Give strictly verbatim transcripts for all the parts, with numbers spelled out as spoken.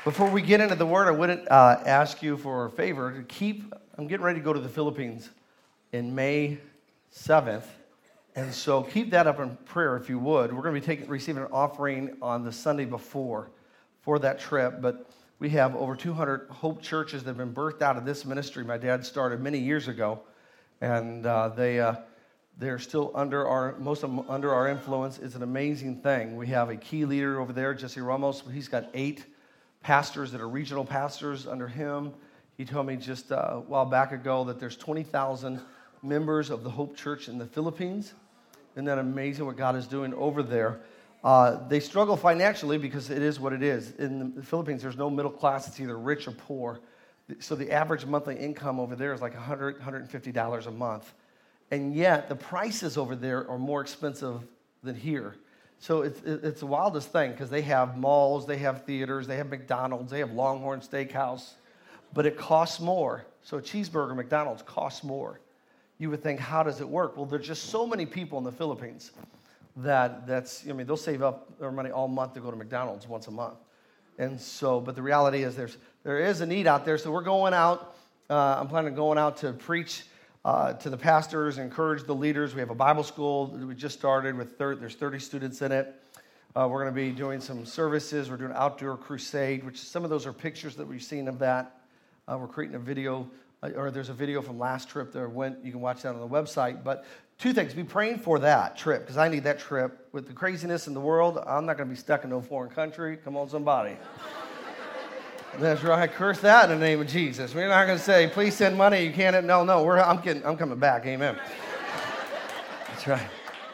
Before we get into the word, I would uh, ask you for a favor to keep, I'm getting ready to go to the Philippines in May seventh, and so keep that up in prayer if you would. We're going to be taking, receiving an offering on the Sunday before for that trip, but we have over two hundred Hope churches that have been birthed out of this ministry my dad started many years ago, and uh, they, uh, they're still under our, most of them under our influence. It's an amazing thing. We have a key leader over there, Jesse Ramos. He's got eight pastors that are regional pastors under him. He told me just uh, a while back ago that there's twenty thousand members of the Hope Church in the Philippines. Isn't that amazing what God is doing over there? Uh, they struggle financially because it is what it is. In the Philippines, there's no middle class. It's either rich or poor. So the average monthly income over there is like one hundred dollars, one hundred fifty dollars a month. And yet the prices over there are more expensive than here. So it's, it's the wildest thing because they have malls, they have theaters, they have McDonald's, they have Longhorn Steakhouse, but it costs more. So a cheeseburger McDonald's costs more. You would think, how does it work? Well, there's just so many people in the Philippines that that's, I mean, they'll save up their money all month to go to McDonald's once a month. And so, but the reality is there's there is a need out there. So we're going out, uh, I'm planning on going out to preach Uh, to the pastors, encourage the leaders. We have a Bible school that we just started with thirty, there's thirty students in it. Uh, we're going to be doing some services. We're doing an outdoor crusade, which some of those are pictures that we've seen of that. Uh, we're creating a video, uh, or there's a video from last trip that went. You can watch that on the website. But two things: be praying for that trip because I need that trip. With the craziness in the world, I'm not going to be stuck in no foreign country. Come on, somebody. That's right. Curse that in the name of Jesus. We're not going to say, please send money. You can't. No, no. We're, I'm kidding. I'm coming back. Amen. That's right.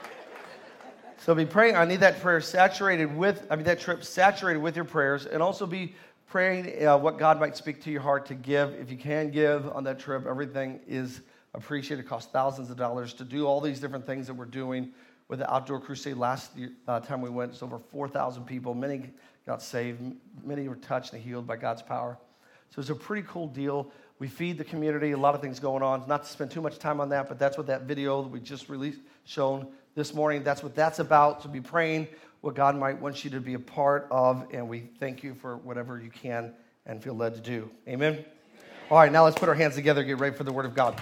So be praying. I need that prayer saturated with, I mean, that trip saturated with your prayers. And also be praying uh, what God might speak to your heart to give. If you can give on that trip, everything is appreciated. It costs thousands of dollars to do all these different things that we're doing with the outdoor crusade. Last year, uh, time we went, it's over four thousand people. Many got saved. Many were touched and healed by God's power. So it's a pretty cool deal. We feed the community, a lot of things going on. Not to spend too much time on that, but that's what that video that we just released, shown this morning, that's what that's about, to be praying what God might want you to be a part of, and we thank you for whatever you can and feel led to do. Amen? Amen. All right, now let's put our hands together and get ready for the Word of God.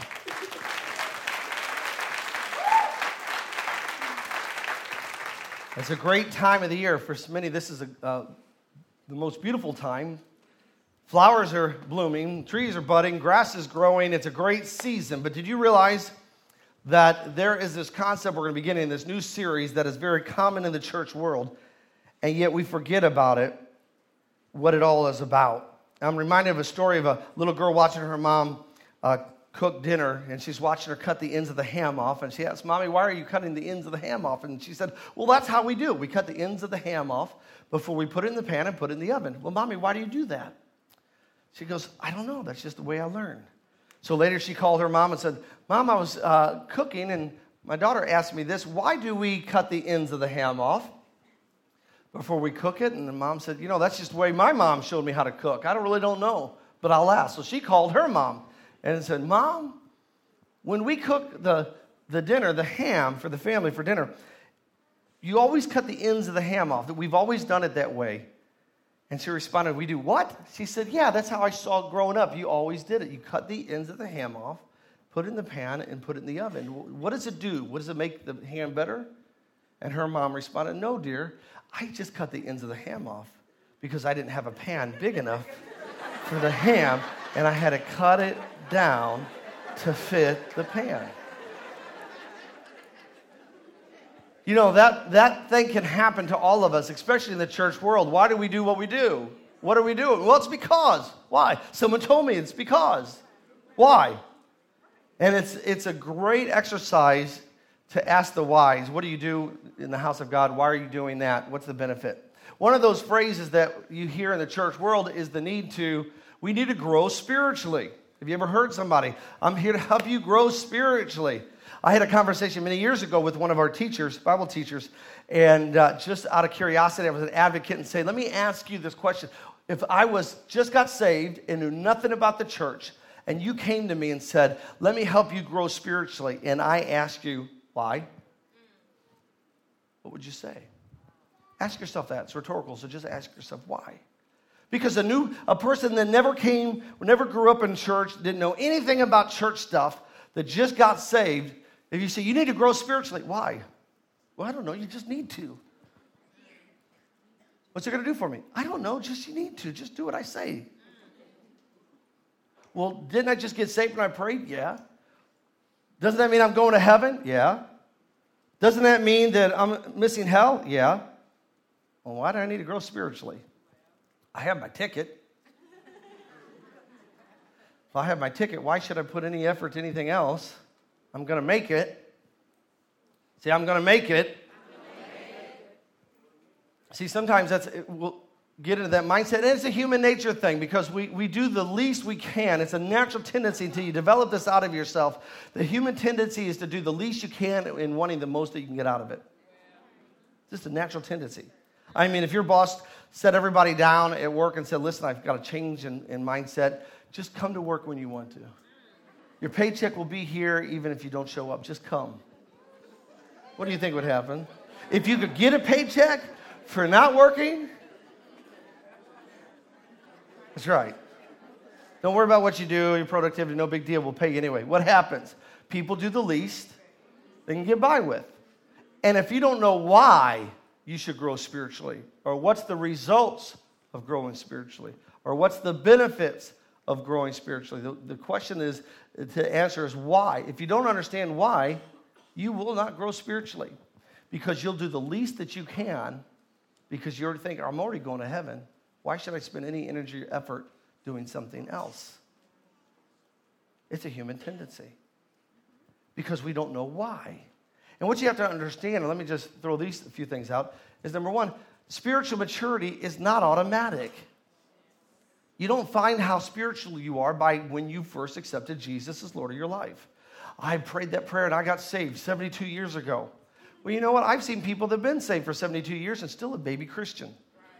It's a great time of the year. For many, this is a, uh, the most beautiful time. Flowers are blooming, trees are budding, grass is growing. It's a great season. But did you realize that there is this concept we're going to be getting in this new series that is very common in the church world, and yet we forget about it, what it all is about? I'm reminded of a story of a little girl watching her mom uh, cook dinner, and she's watching her cut the ends of the ham off, and she asked, Mommy, why are you cutting the ends of the ham off? And she said, well, that's how we do. We cut the ends of the ham off before we put it in the pan and put it in the oven. Well, Mommy, why do you do that? She goes, I don't know. That's just the way I learned. So later she called her mom and said, Mom, I was uh, cooking, and my daughter asked me this. Why do we cut the ends of the ham off before we cook it? And the mom said, you know, that's just the way my mom showed me how to cook. I don't really don't know, but I'll ask. So she called her mom and said, Mom, when we cook the, the dinner, the ham for the family for dinner, you always cut the ends of the ham off. That we've always done it that way. And she responded, we do what? She said, yeah, that's how I saw it growing up. You always did it. You cut the ends of the ham off, put it in the pan, and put it in the oven. What does it do? What does it make the ham better? And her mom responded, no, dear, I just cut the ends of the ham off because I didn't have a pan big enough for the ham, and I had to cut it down to fit the pan. You know, that, that thing can happen to all of us, especially in the church world. Why do we do what we do? What are we doing? Well, it's because. Why? Someone told me it's because. Why? And it's it's a great exercise to ask the whys. What do you do in the house of God? Why are you doing that? What's the benefit? One of those phrases that you hear in the church world is the need to, we need to grow spiritually. Have you ever heard somebody, I'm here to help you grow spiritually? I had a conversation many years ago with one of our teachers, Bible teachers, and uh, just out of curiosity, I was an advocate and say, let me ask you this question. If I was just got saved and knew nothing about the church, and you came to me and said, let me help you grow spiritually, and I asked you, why? What would you say? Ask yourself that. It's rhetorical, so just ask yourself why. Because a new a person that never came, never grew up in church, didn't know anything about church stuff, that just got saved, if you say, you need to grow spiritually, why? Well, I don't know, you just need to. What's it going to do for me? I don't know, just you need to. Just do what I say. Well, didn't I just get saved when I prayed? Yeah. Doesn't that mean I'm going to heaven? Yeah. Doesn't that mean that I'm missing hell? Yeah. Well, why do I need to grow spiritually? I have my ticket. If I have my ticket, why should I put any effort to anything else? I'm going to make it. See, I'm going to make it. See, sometimes that's we'll get into that mindset. And it's a human nature thing because we, we do the least we can. It's a natural tendency until you develop this out of yourself. The human tendency is to do the least you can in wanting the most that you can get out of it. It's just a natural tendency. I mean, if your boss set everybody down at work and said, listen, I've got a change in, in mindset, just come to work when you want to. Your paycheck will be here even if you don't show up. Just come. What do you think would happen? If you could get a paycheck for not working, that's right. Don't worry about what you do, your productivity, no big deal. We'll pay you anyway. What happens? People do the least they can get by with. And if you don't know why you should grow spiritually, or what's the results of growing spiritually, or what's the benefits of growing spiritually, the, the question is to answer is why. If you don't understand why, you will not grow spiritually because you'll do the least that you can because you're thinking, I'm already going to heaven. Why should I spend any energy or effort doing something else? It's a human tendency because we don't know why. And what you have to understand, and let me just throw these few things out, is number one, spiritual maturity is not automatic. You don't find how spiritual you are by when you first accepted Jesus as Lord of your life. I prayed that prayer and I got saved seventy-two years ago. Well, you know what? I've seen people that have been saved for seventy-two years and still a baby Christian.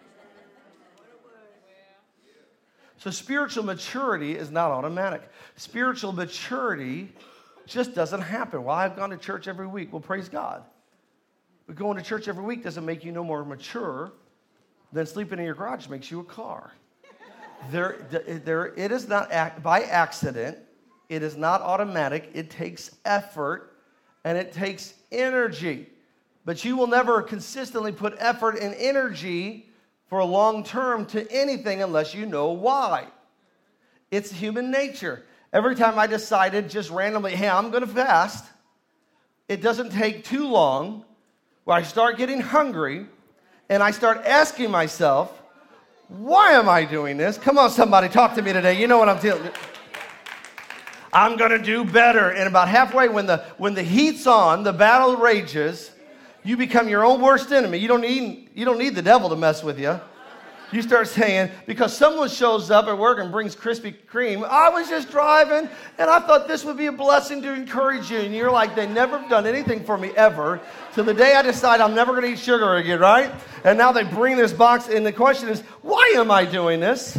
So spiritual maturity is not automatic. Spiritual maturity just doesn't happen. Well, I've gone to church every week. Well, praise God. But going to church every week doesn't make you no more mature than sleeping in your garage makes you a car. There, there, it is not act, by accident. It is not automatic. It takes effort and it takes energy. But you will never consistently put effort and energy for a long term to anything unless you know why. It's human nature. Every time I decided just randomly, hey, I'm going to fast, it doesn't take too long where I start getting hungry and I start asking myself, why am I doing this? Come on, somebody, talk to me today. You know what I'm telling you. I'm going to do better. And about halfway, when the when the heat's on, the battle rages, you become your own worst enemy. You don't need, you don't need the devil to mess with you. You start saying, because someone shows up at work and brings Krispy Kreme, I was just driving, and I thought this would be a blessing to encourage you. And you're like, they never have done anything for me ever, till the day I decide I'm never going to eat sugar again, right? And now they bring this box, and the question is, why am I doing this?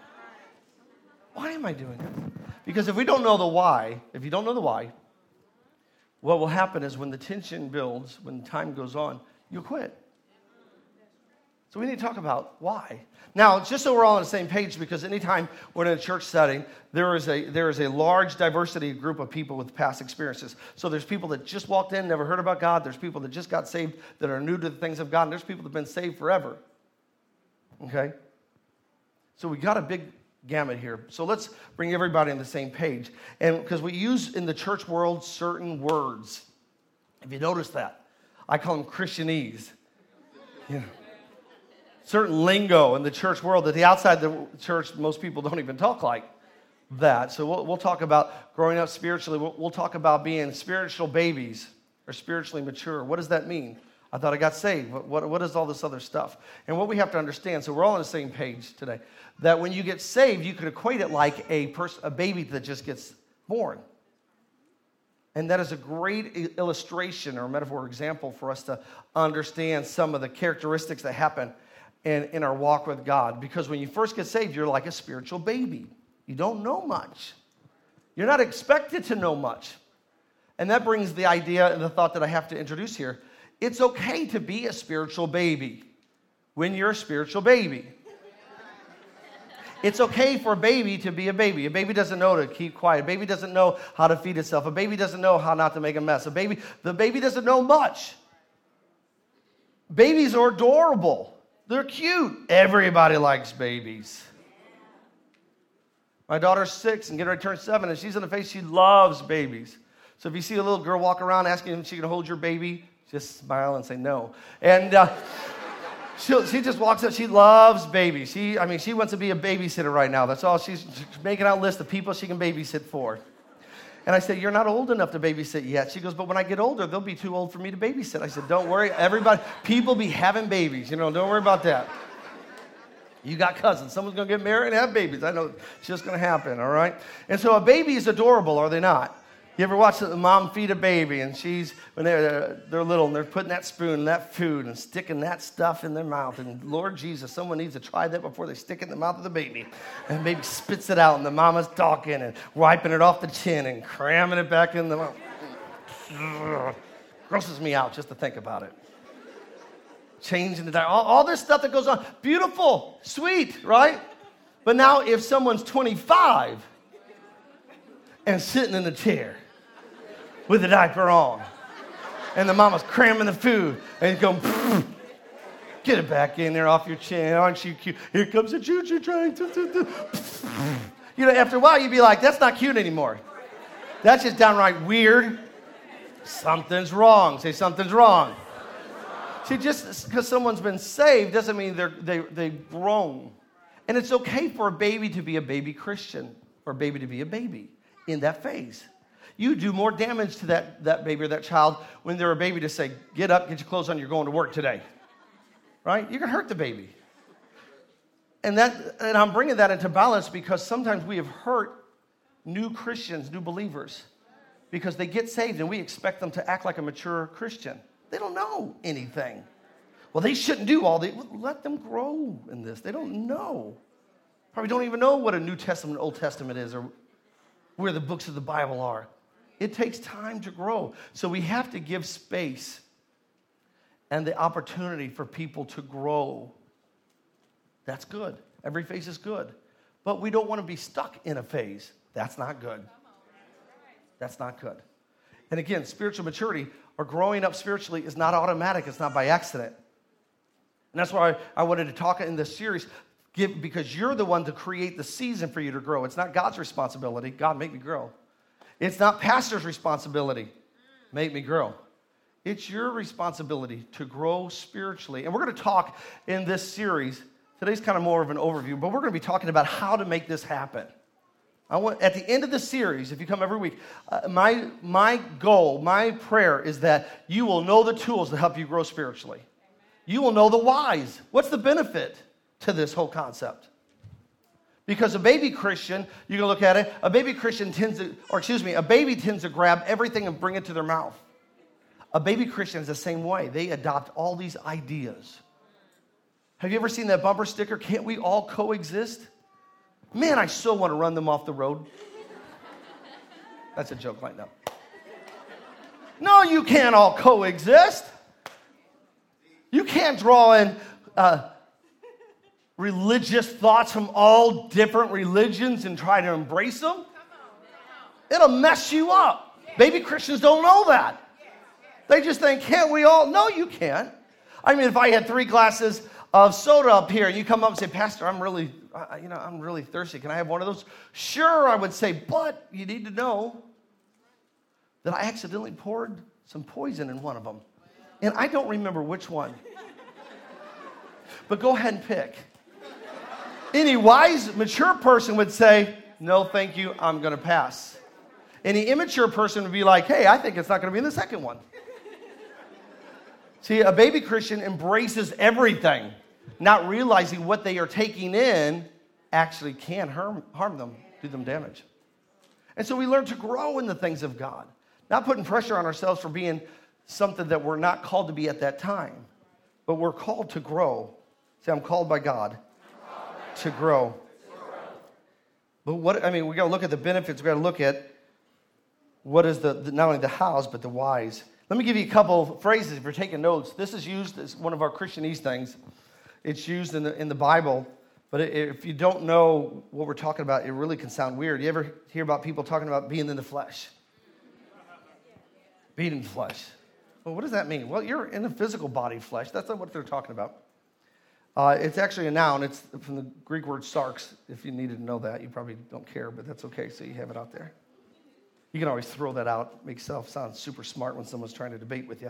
Why am I doing it? Because if we don't know the why, if you don't know the why, what will happen is when the tension builds, when time goes on, you'll quit. So we need to talk about why. Now, just so we're all on the same page, because anytime we're in a church setting, there is a there is a large diversity group of people with past experiences. So there's people that just walked in, never heard about God. There's people that just got saved that are new to the things of God. And there's people that have been saved forever. Okay? So we got a big gamut here. So let's bring everybody on the same page. And because we use in the church world certain words. If you notice that, I call them Christianese. You know. Certain lingo in the church world that the outside the church, most people don't even talk like that. So we'll, we'll talk about growing up spiritually. We'll, we'll talk about being spiritual babies or spiritually mature. What does that mean? I thought I got saved. What, what, what is all this other stuff? And what we have to understand, so we're all on the same page today, that when you get saved, you can equate it like a person, a baby that just gets born. And that is a great illustration or metaphor example for us to understand some of the characteristics that happen In, in our walk with God. Because when you first get saved, you're like a spiritual baby. You don't know much. You're not expected to know much. And that brings the idea and the thought that I have to introduce here. It's okay to be a spiritual baby when you're a spiritual baby. It's okay for a baby to be a baby. A baby doesn't know to keep quiet. A baby doesn't know how to feed itself. A baby doesn't know how not to make a mess. A baby, the baby doesn't know much. Babies are adorable. They're cute. Everybody likes babies. My daughter's six and getting ready to turn seven, and she's in the face. She loves babies. So if you see a little girl walk around asking if she can hold your baby, just smile and say no. And uh, she she just walks up. She loves babies. She, I mean, she wants to be a babysitter right now. That's all. She's making out a list of people she can babysit for. And I said, you're not old enough to babysit yet. She goes, but when I get older, they'll be too old for me to babysit. I said, don't worry. Everybody, people be having babies. You know, don't worry about that. You got cousins. Someone's going to get married and have babies. I know it's just going to happen, all right? And so a baby is adorable, are they not? You ever watch the mom feed a baby, and she's, when they're, they're little, and they're putting that spoon and that food and sticking that stuff in their mouth. And Lord Jesus, someone needs to try that before they stick it in the mouth of the baby. And the baby spits it out, and the mama's talking and wiping it off the chin and cramming it back in the mouth. Ugh. Grosses me out just to think about it. Changing the diet, all, all this stuff that goes on. Beautiful, sweet, right? But now if someone's twenty-five and sitting in the chair with the diaper on, and the mama's cramming the food, and he's going, get it back in there off your chin, aren't you cute? Here comes a choo-choo train. You know, after a while, you'd be like, that's not cute anymore. That's just downright weird. Something's wrong. Say, something's wrong. See, just because someone's been saved doesn't mean they're, they, they've grown. And it's okay for a baby to be a baby Christian, or a baby to be a baby in that phase. You do more damage to that, that baby or that child when they're a baby to say, get up, get your clothes on, you're going to work today. Right? You're going to hurt the baby. And that, and I'm bringing that into balance because sometimes we have hurt new Christians, new believers, because they get saved and we expect them to act like a mature Christian. They don't know anything. Well, they shouldn't do all the, let them grow in this. They don't know. Probably don't even know what a New Testament, Old Testament is, or where the books of the Bible are. It takes time to grow. So we have to give space and the opportunity for people to grow. That's good. Every phase is good. But we don't want to be stuck in a phase. That's not good. That's not good. And again, spiritual maturity or growing up spiritually is not automatic. It's not by accident. And that's why I wanted to talk in this series, give, because you're the one to create the season for you to grow. It's not God's responsibility. God, make me grow. It's not pastor's responsibility. Make me grow. It's your responsibility to grow spiritually. And we're going to talk in this series. Today's kind of more of an overview, but we're going to be talking about how to make this happen. I want, at the end of the series, if you come every week, uh, my, my goal, my prayer is that you will know the tools to help you grow spiritually. You will know the whys. What's the benefit to this whole concept? Because a baby Christian, you can look at it, a baby Christian tends to, or excuse me, a baby tends to grab everything and bring it to their mouth. A baby Christian is the same way. They adopt all these ideas. Have you ever seen that bumper sticker, can't we all coexist? Man, I so want to run them off the road. That's a joke right now. No, you can't all coexist. You can't draw in uh, religious thoughts from all different religions and try to embrace them. It'll mess you up. Baby Christians don't know that. They just think, can't we all? No, you can't. I mean, if I had three glasses of soda up here and you come up and say, Pastor, I'm really, you know, I'm really thirsty. Can I have one of those? Sure, I would say, but you need to know that I accidentally poured some poison in one of them. And I don't remember which one. But go ahead and pick. Any wise, mature person would say, no, thank you, I'm going to pass. Any immature person would be like, hey, I think it's not going to be in the second one. See, a baby Christian embraces everything, not realizing what they are taking in actually can harm, harm them, do them damage. And so we learn to grow in the things of God, not putting pressure on ourselves for being something that we're not called to be at that time, but we're called to grow. See, I'm called by God to grow. But what, I mean, we got to look at the benefits. We got to look at what is the, the, not only the hows, but the whys. Let me give you a couple phrases if you're taking notes. This is used as one of our Christianese things. It's used in the, in the Bible But if you don't know what we're talking about, it really can sound weird. You ever hear about people talking about being in the flesh? Being in the flesh. Well, what does that mean? Well, you're in a physical body flesh. That's not what they're talking about. Uh, it's actually a noun. It's from the Greek word sarx. If you needed to know that, you probably don't care, but that's okay, so you have it out there. You can always throw that out, make yourself sound super smart when someone's trying to debate with you.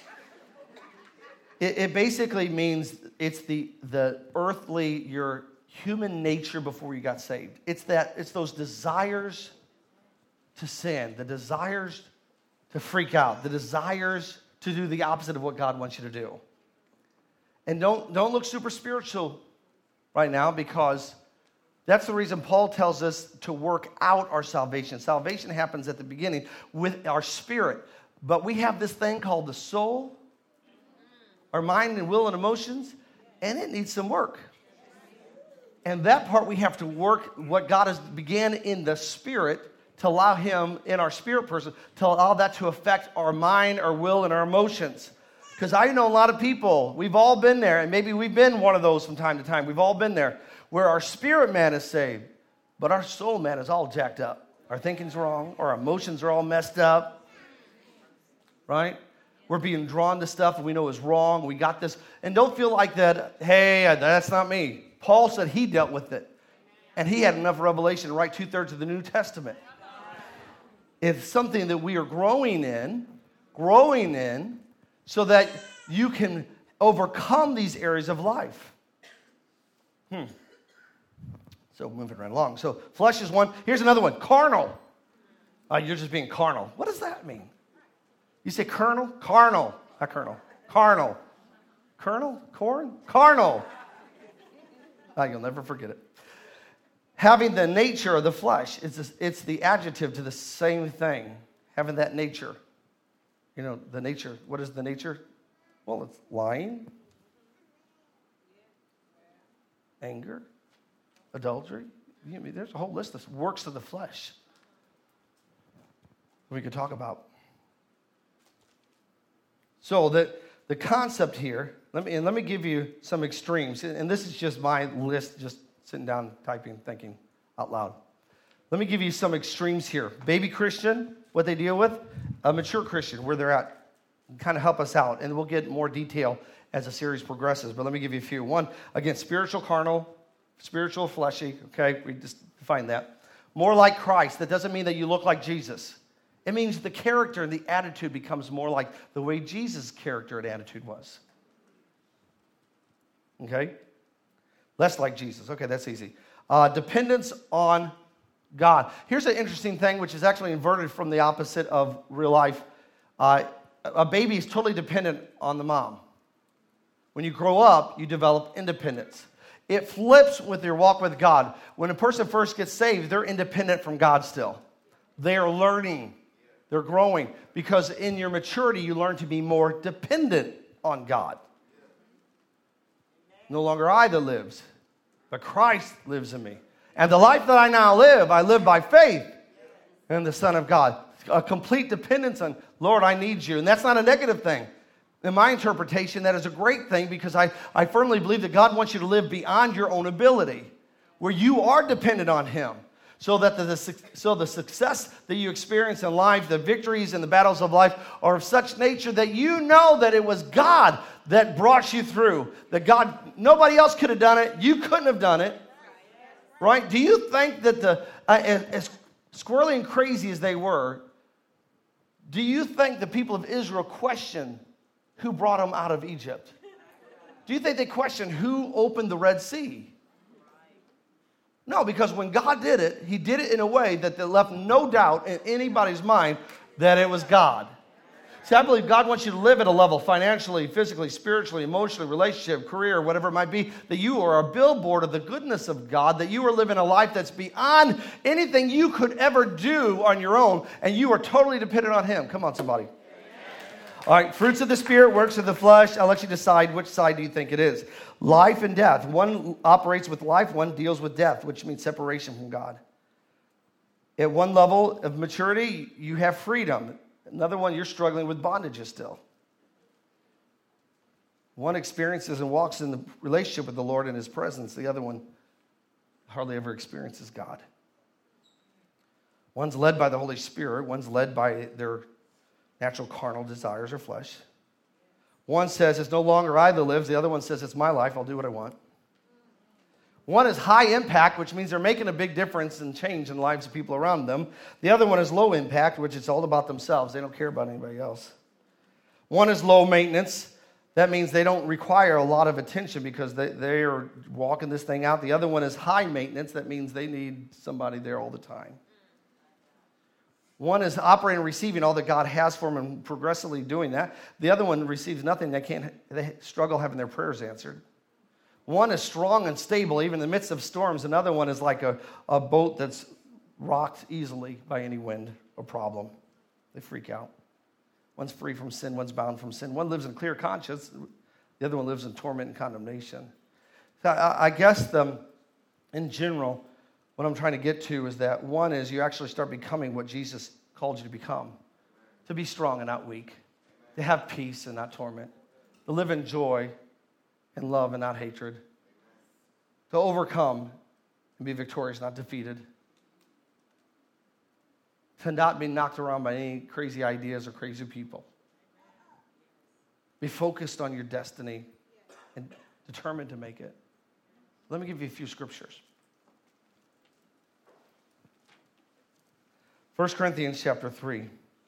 It, it basically means it's the, the earthly, your human nature before you got saved. It's that, it's those desires to sin, the desires to freak out, the desires to do the opposite of what God wants you to do. And don't, don't look super spiritual right now, because that's the reason Paul tells us to work out our salvation. Salvation happens at the beginning with our spirit. But we have this thing called the soul, our mind and will and emotions, and it needs some work. And that part we have to work what God has began in the spirit to allow him in our spirit person to allow that to affect our mind, our will, and our emotions. Because I know a lot of people, we've all been there, and maybe we've been one of those from time to time. We've all been there, where our spirit man is saved, but our soul man is all jacked up. Our thinking's wrong, our emotions are all messed up, right? We're being drawn to stuff that we know is wrong. We got this. And don't feel like that, hey, that's not me. Paul said he dealt with it. And he had enough revelation to write two-thirds of the New Testament. It's something that we are growing in, growing in, so that you can overcome these areas of life. Hmm. So moving right along. So flesh is one. Here's another one. Carnal. Uh, you're just being carnal. What does that mean? You say carnal? Carnal. Not colonel. Carnal. Colonel? Corn? Carnal. Oh, you'll never forget it. Having the nature of the flesh. It's, it's the adjective to the same thing. Having that nature. You know, the nature. What is the nature? Well, it's lying, anger, adultery. You know, there's a whole list of works of the flesh we could talk about. So the, the concept here, let me, and let me give you some extremes. And this is just my list, just sitting down, typing, thinking out loud. Let me give you some extremes here. Baby Christian, what they deal with. A mature Christian, where they're at. Kind of help us out. And we'll get more detail as the series progresses. But let me give you a few. One, again, spiritual carnal, spiritual fleshy. Okay, we just define that. More like Christ. That doesn't mean that you look like Jesus. It means the character and the attitude becomes more like the way Jesus' character and attitude was. Okay? Less like Jesus. Okay, that's easy. Uh, dependence on God. Here's an interesting thing, which is actually inverted from the opposite of real life. Uh, a baby is totally dependent on the mom. When you grow up, you develop independence. It flips with your walk with God. When a person first gets saved, they're independent from God still. They are learning. They're growing. Because in your maturity, you learn to be more dependent on God. No longer I that lives, but Christ lives in me. And the life that I now live, I live by faith in the Son of God. A complete dependence on, Lord, I need you. And that's not a negative thing. In my interpretation, that is a great thing, because I, I firmly believe that God wants you to live beyond your own ability, where you are dependent on Him. So that the, the, so the success that you experience in life, the victories and the battles of life are of such nature that you know that it was God that brought you through. That God, nobody else could have done it. You couldn't have done it. Right? Do you think that the, uh, as, as squirrely and crazy as they were, do you think the people of Israel questioned who brought them out of Egypt? Do you think they questioned who opened the Red Sea? No, because when God did it, He did it in a way that left no doubt in anybody's mind that it was God. See, I believe God wants you to live at a level financially, physically, spiritually, emotionally, relationship, career, whatever it might be, that you are a billboard of the goodness of God, that you are living a life that's beyond anything you could ever do on your own, and you are totally dependent on Him. Come on, somebody. Amen. All right, fruits of the Spirit, works of the flesh. I'll let you decide which side do you think it is. Life and death. One operates with life, one deals with death, which means separation from God. At one level of maturity, you have freedom. Another one, you're struggling with bondages still. One experiences and walks in the relationship with the Lord in His presence. The other one hardly ever experiences God. One's led by the Holy Spirit. One's led by their natural carnal desires or flesh. One says, it's no longer I that lives. The other one says, it's my life. I'll do what I want. One is high impact, which means they're making a big difference and change in the lives of people around them. The other one is low impact, which is all about themselves. They don't care about anybody else. One is low maintenance. That means they don't require a lot of attention because they, they are walking this thing out. The other one is high maintenance. That means they need somebody there all the time. One is operating and receiving all that God has for them and progressively doing that. The other one receives nothing. They can't. They struggle having their prayers answered. One is strong and stable, even in the midst of storms. Another one is like a, a boat that's rocked easily by any wind or problem. They freak out. One's free from sin. One's bound from sin. One lives in clear conscience. The other one lives in torment and condemnation. So I, I guess the, in general, what I'm trying to get to is that one is you actually start becoming what Jesus called you to become. To be strong and not weak. To have peace and not torment. To live in joy and love and not hatred. To overcome and be victorious, not defeated. To not be knocked around by any crazy ideas or crazy people. Be focused on your destiny and determined to make it. Let me give you a few scriptures. First Corinthians chapter three.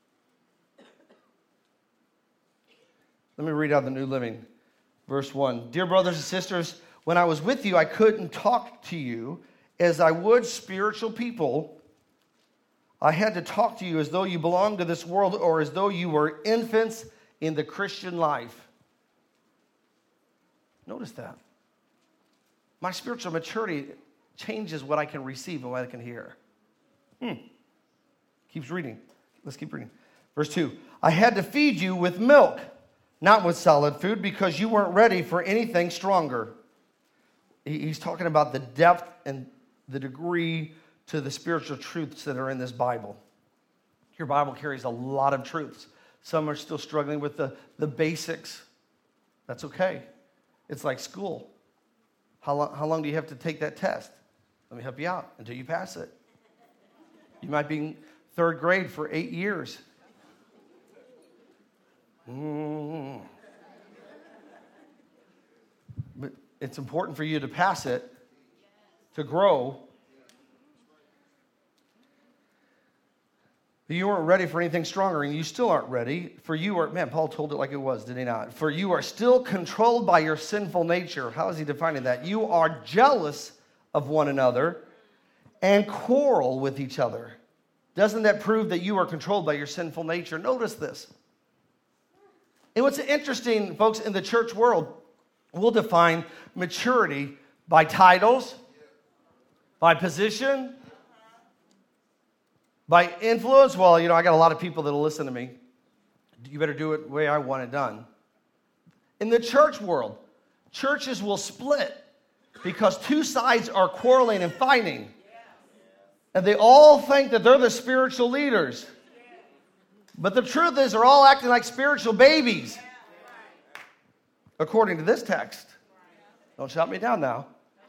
Let me read out the New Living. Verse one. Dear brothers and sisters, when I was with you, I couldn't talk to you as I would spiritual people. I had to talk to you as though you belonged to this world or as though you were infants in the Christian life. Notice that. My spiritual maturity changes what I can receive and what I can hear. Hmm. Keeps reading. Let's keep reading. Verse two. I had to feed you with milk, not with solid food, because you weren't ready for anything stronger. He's talking about the depth and the degree to the spiritual truths that are in this Bible. Your Bible carries a lot of truths. Some are still struggling with the, the basics. That's okay. It's like school. How long, how long do you have to take that test? Let me help you out until you pass it. You might be in third grade for eight years. Mm. But it's important for you to pass it, to grow. But you weren't ready for anything stronger, and you still aren't ready. For you are, man, Paul told it like it was, did he not? For you are still controlled by your sinful nature. How is he defining that? You are jealous of one another and quarrel with each other. Doesn't that prove that you are controlled by your sinful nature? Notice this. And what's interesting, folks, in the church world, we'll define maturity by titles, by position, by influence. Well, you know, I got a lot of people that'll listen to me. You better do it the way I want it done. In the church world, churches will split because two sides are quarreling and fighting. And they all think that they're the spiritual leaders. But the truth is they're all acting like spiritual babies. According to this text. Don't shout me down now.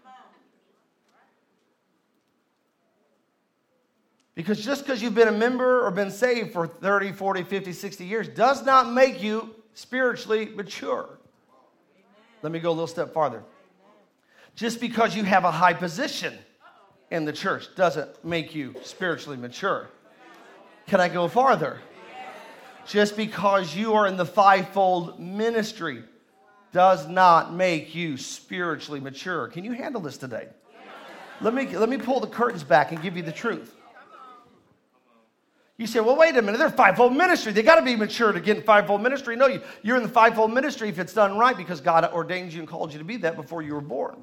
Because just because you've been a member or been saved for thirty, forty, fifty, sixty years does not make you spiritually mature. Let me go a little step farther. Just because you have a high position in the church doesn't make you spiritually mature. Can I go farther? Just because you are in the fivefold ministry does not make you spiritually mature. Can you handle this today? Let me, let me pull the curtains back and give you the truth. You say, well, wait a minute, they're fivefold ministry. They got to be mature to get in fivefold ministry. No, you, you're in the fivefold ministry if it's done right because God ordained you and called you to be that before you were born.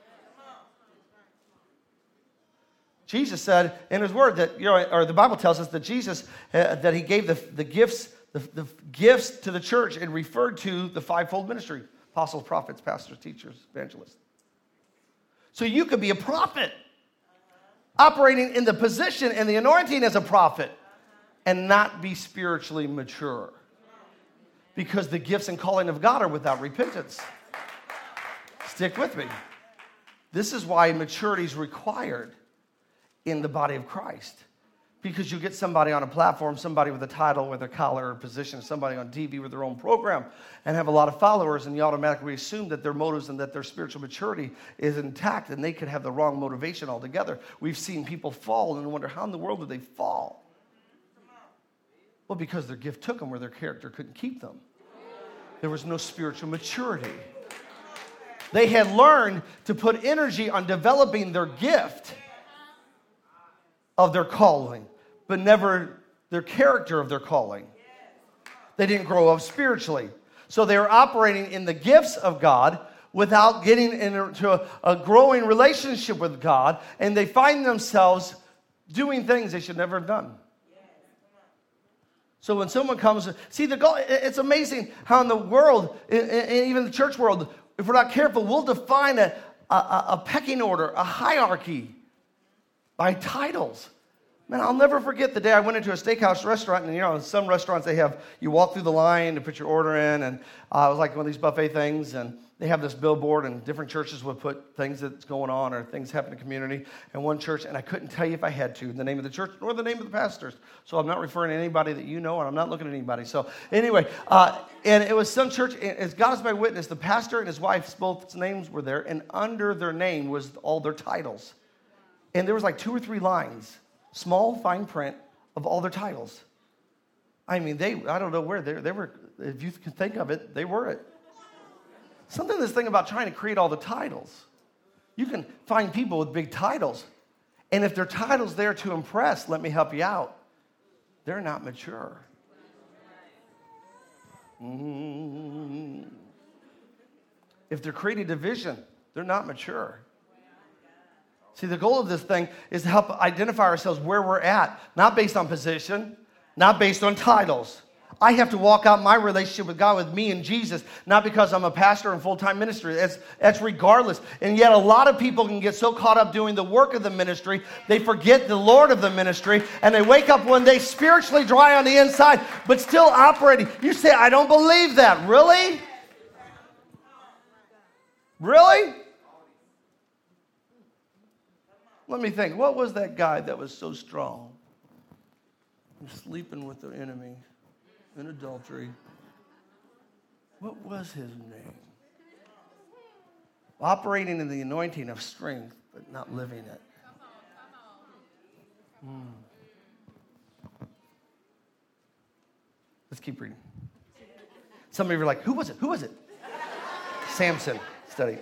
Jesus said in his word that, you know, or the Bible tells us that Jesus, uh, that he gave the, the gifts, the, the gifts to the church and referred to the fivefold ministry. Apostles, prophets, pastors, teachers, evangelists. So you could be a prophet, operating in the position and the anointing as a prophet, and not be spiritually mature. Because the gifts and calling of God are without repentance. Stick with me. This is why maturity is required in the body of Christ. Because you get somebody on a platform, somebody with a title, with a collar or position, somebody on T V with their own program, and have a lot of followers, and you automatically assume that their motives and that their spiritual maturity is intact, and they could have the wrong motivation altogether. We've seen people fall and wonder, how in the world did they fall? Well, because their gift took them where their character couldn't keep them. There was no spiritual maturity. They had learned to put energy on developing their gift of their calling, but never their character of their calling. They didn't grow up spiritually. So they were operating in the gifts of God without getting into a, a growing relationship with God, and they find themselves doing things they should never have done. So when someone comes, see, the goal, it's amazing how in the world, and even the church world, if we're not careful, we'll define a, a, a pecking order, a hierarchy by titles. Man, I'll never forget the day I went into a steakhouse restaurant, and you know, in some restaurants they have, you walk through the line to put your order in, and uh, it was like one of these buffet things, and they have this billboard, and different churches would put things that's going on or things happen in the community. And one church, and I couldn't tell you if I had to, the name of the church or the name of the pastors. So I'm not referring to anybody that you know, and I'm not looking at anybody. So anyway, uh, and it was some church, as God is my witness, the pastor and his wife's both names were there, and under their name was all their titles. And there was like two or three lines, small fine print of all their titles. I mean, they, I don't know where, they, they were, if you can think of it, they were it. Something this thing about trying to create all the titles. You can find people with big titles, and if their title's there to impress, let me help you out, they're not mature. Mm. If they're creating division, they're not mature. See, the goal of this thing is to help identify ourselves where we're at, not based on position, not based on titles. I have to walk out my relationship with God, with me and Jesus, not because I'm a pastor in full-time ministry. That's, that's regardless. And yet a lot of people can get so caught up doing the work of the ministry, they forget the Lord of the ministry, and they wake up one day spiritually dry on the inside, but still operating. You say, I don't believe that. Really? Really? Let me think. What was that guy that was so strong? Sleeping with the enemy in adultery. What was his name? Operating in the anointing of strength, but not living it. Hmm. Let's keep reading. Some of you are like, who was it? Who was it? Samson. Study.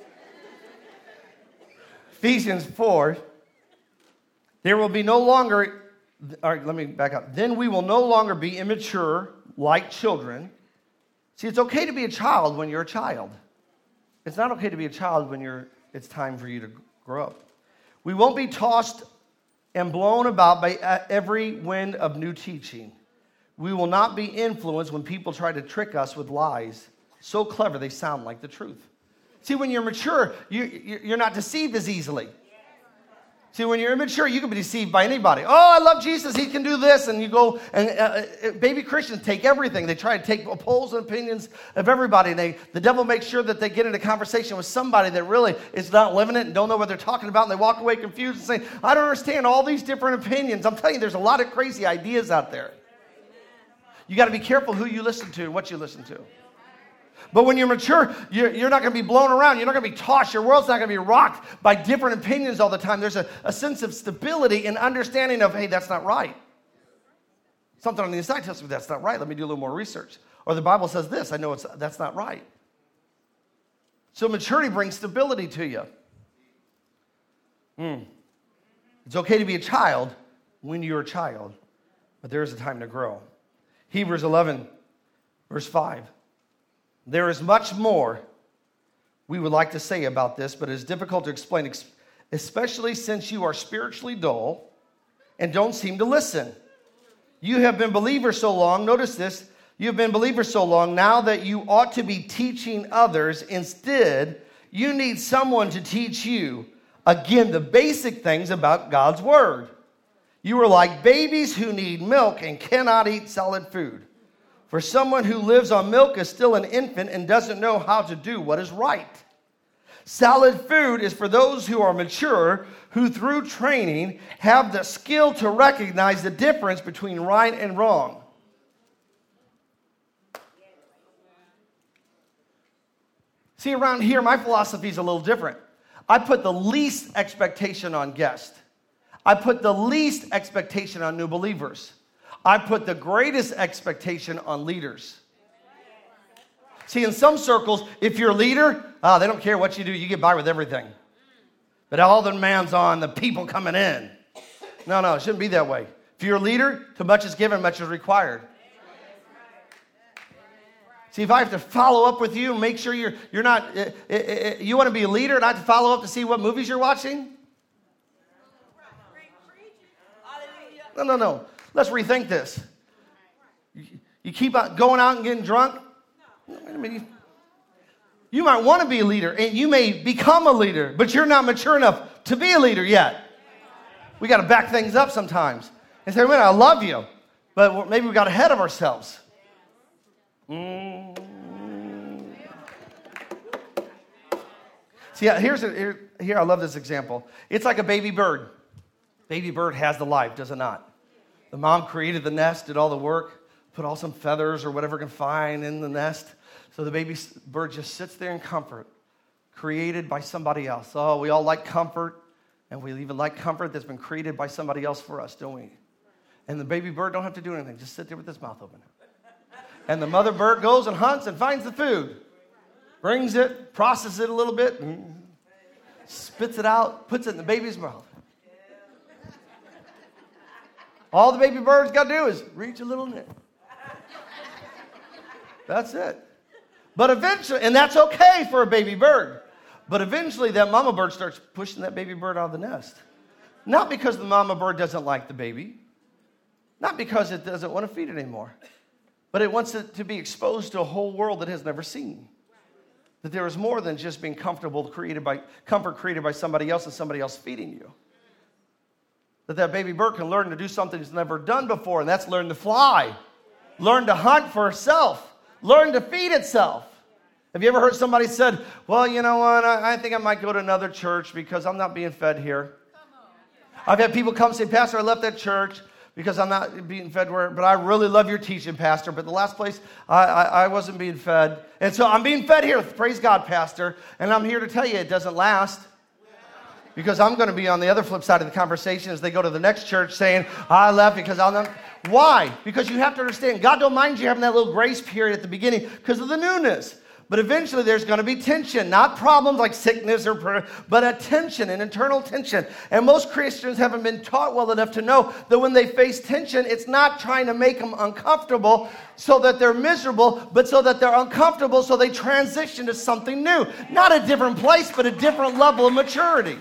Ephesians four, there will be no longer, all right, let me back up. Then we will no longer be immature like children. See, it's okay to be a child when you're a child. It's not okay to be a child when you're, it's time for you to grow up. We won't be tossed and blown about by every wind of new teaching. We will not be influenced when people try to trick us with lies. So clever they sound like the truth. See, when you're mature, you, you're not deceived as easily. See, when you're immature, you can be deceived by anybody. Oh, I love Jesus. He can do this. And you go, and uh, baby Christians take everything. They try to take polls and opinions of everybody. And they, the devil makes sure that they get into conversation with somebody that really is not living it and don't know what they're talking about. And they walk away confused and saying, I don't understand all these different opinions. I'm telling you, there's a lot of crazy ideas out there. You got to be careful who you listen to and what you listen to. But when you're mature, you're, you're not going to be blown around. You're not going to be tossed. Your world's not going to be rocked by different opinions all the time. There's a, a sense of stability and understanding of, hey, that's not right. Something on the inside tells me that's not right. Let me do a little more research. Or the Bible says this. I know it's that's not right. So maturity brings stability to you. Mm. It's okay to be a child when you're a child, but there is a time to grow. Hebrews eleven, verse five. There is much more we would like to say about this, but it is difficult to explain, especially since you are spiritually dull and don't seem to listen. You have been believers so long, notice this, you have been believers so long now that you ought to be teaching others. Instead, you need someone to teach you, again, the basic things about God's word. You are like babies who need milk and cannot eat solid food. For someone who lives on milk is still an infant and doesn't know how to do what is right. Solid food is for those who are mature, who through training have the skill to recognize the difference between right and wrong. See, around here, my philosophy is a little different. I put the least expectation on guests. I put the least expectation on new believers. I put the greatest expectation on leaders. See, in some circles, if you're a leader, oh, they don't care what you do. You get by with everything. But all the demands on the people coming in. No, no, it shouldn't be that way. If you're a leader, too much is given, much is required. See, if I have to follow up with you and make sure you're you're not, uh, uh, uh, you want to be a leader and I have to follow up to see what movies you're watching? No, no, no. Let's rethink this. You, you keep on going out and getting drunk? I mean, you, you might want to be a leader and you may become a leader, but you're not mature enough to be a leader yet. We got to back things up sometimes and say, man, I love you, but maybe we got ahead of ourselves. Mm. See, here's a, here, here, I love this example. It's like a baby bird. Baby bird has the life, does it not? The mom created the nest, did all the work, put all some feathers or whatever can find in the nest. So the baby bird just sits there in comfort, created by somebody else. Oh, we all like comfort, and we even like comfort that's been created by somebody else for us, don't we? And the baby bird don't have to do anything, just sit there with his mouth open. And the mother bird goes and hunts and finds the food, brings it, processes it a little bit, and spits it out, puts it in the baby's mouth. All the baby bird's got to do is reach a little neck. That's it. But eventually, and that's okay for a baby bird, but eventually that mama bird starts pushing that baby bird out of the nest. Not because the mama bird doesn't like the baby, not because it doesn't want to feed it anymore, but it wants it to be exposed to a whole world that it has never seen. That there is more than just being comfortable created by comfort created by somebody else and somebody else feeding you. That that baby bird can learn to do something it's never done before, and that's learn to fly, learn to hunt for itself, learn to feed itself. Have you ever heard somebody said, well, you know what, I, I think I might go to another church because I'm not being fed here. I've had people come say, Pastor, I left that church because I'm not being fed where, but I really love your teaching, Pastor. But the last place, I, I, I wasn't being fed. And so I'm being fed here. Praise God, Pastor. And I'm here to tell you it doesn't last. Because I'm going to be on the other flip side of the conversation as they go to the next church saying, I left because I'll not. Why? Because you have to understand, God don't mind you having that little grace period at the beginning because of the newness. But eventually there's going to be tension, not problems like sickness, or but a tension, an internal tension. And most Christians haven't been taught well enough to know that when they face tension, it's not trying to make them uncomfortable so that they're miserable, but so that they're uncomfortable so they transition to something new. Not a different place, but a different level of maturity.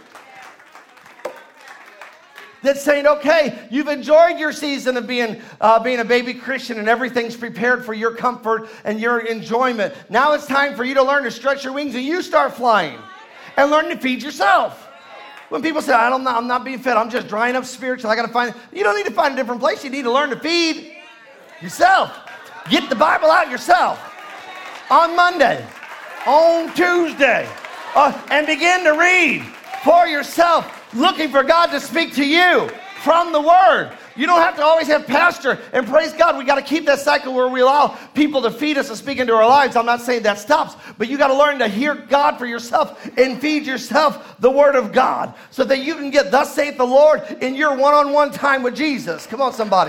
That's saying, okay, you've enjoyed your season of being uh, being a baby Christian and everything's prepared for your comfort and your enjoyment. Now it's time for you to learn to stretch your wings and you start flying and learn to feed yourself. When people say, I don't know, I'm not being fed, I'm just drying up spiritually, I got to find, you don't need to find a different place. You need to learn to feed yourself. Get the Bible out yourself on Monday, on Tuesday, uh, and begin to read for yourself. Looking for God to speak to you from the Word. You don't have to always have pastor. And praise God, we got to keep that cycle where we allow people to feed us and speak into our lives. I'm not saying that stops, but you got to learn to hear God for yourself and feed yourself the Word of God so that you can get thus saith the Lord in your one-on-one time with Jesus. Come on, somebody.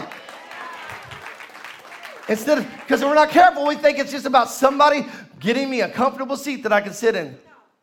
Instead of, because if we're not careful, we think it's just about somebody getting me a comfortable seat that I can sit in.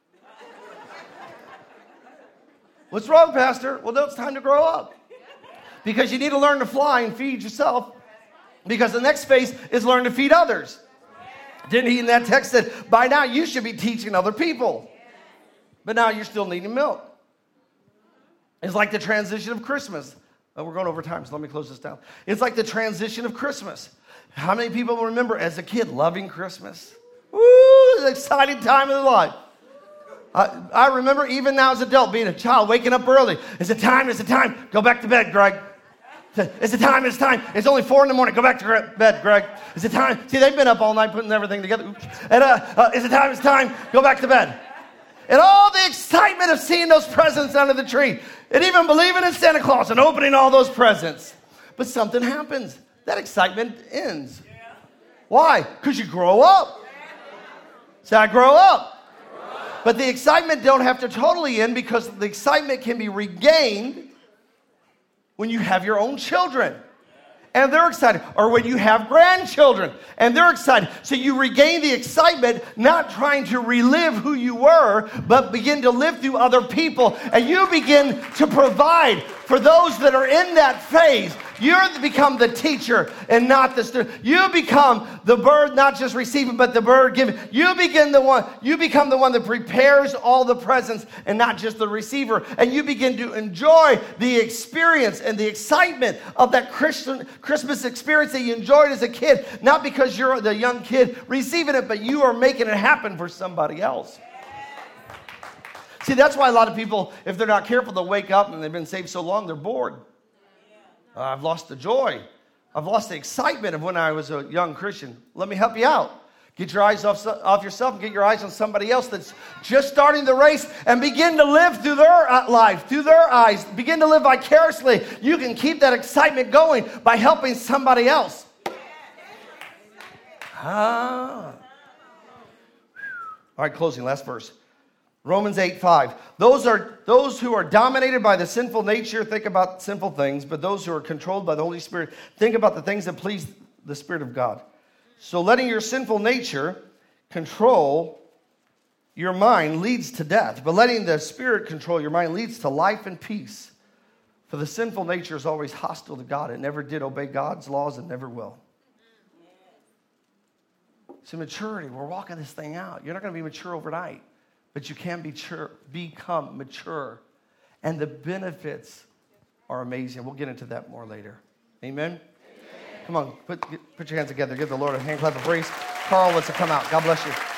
What's wrong, Pastor? Well, no, it's time to grow up. Because you need to learn to fly and feed yourself. Because the next phase is learn to feed others. Didn't he in that text said, by now you should be teaching other people. But now you're still needing milk. It's like the transition of Christmas. Oh, we're going over time, so let me close this down. It's like the transition of Christmas. How many people remember as a kid loving Christmas? Woo, it's an exciting time of their life. I, I remember even now as an adult being a child, waking up early. It's the time, it's the time. Go back to bed, Greg. It's the time, it's time. It's only four in the morning. Go back to bed, Greg. It's the time. See, they've been up all night putting everything together. Oops. And uh, uh, it's the time, it's time. Go back to bed. And all the excitement of seeing those presents under the tree. And even believing in Santa Claus and opening all those presents. But something happens. That excitement ends. Why? Because you grow up. So I grow up. But the excitement don't have to totally end, because the excitement can be regained when you have your own children. And they're excited. Or when you have grandchildren and they're excited. So you regain the excitement, not trying to relive who you were, but begin to live through other people. And you begin to provide for those that are in that phase. You become the teacher and not the student. You become the bird, not just receiving, but the bird giving. You begin the one. You become the one that prepares all the presents and not just the receiver. And you begin to enjoy the experience and the excitement of that Christian Christmas experience that you enjoyed as a kid. Not because you're the young kid receiving it, but you are making it happen for somebody else. See, that's why a lot of people, if they're not careful, they'll wake up and they've been saved so long, they're bored. Uh, I've lost the joy. I've lost the excitement of when I was a young Christian. Let me help you out. Get your eyes off, off yourself and get your eyes on somebody else that's just starting the race, and begin to live through their life, through their eyes. Begin to live vicariously. You can keep that excitement going by helping somebody else. Ah. All right, closing, last verse. Romans eight five. Those are those who are dominated by the sinful nature think about sinful things, but those who are controlled by the Holy Spirit think about the things that please the Spirit of God. So letting your sinful nature control your mind leads to death, but letting the Spirit control your mind leads to life and peace. For the sinful nature is always hostile to God. It never did obey God's laws and never will. So maturity, we're walking this thing out. You're not going to be mature overnight. But you can be mature, become mature. And the benefits are amazing. We'll get into that more later. Amen? Amen. Come on, put, put your hands together. Give the Lord a hand clap of praise. Carl, let's come out. God bless you.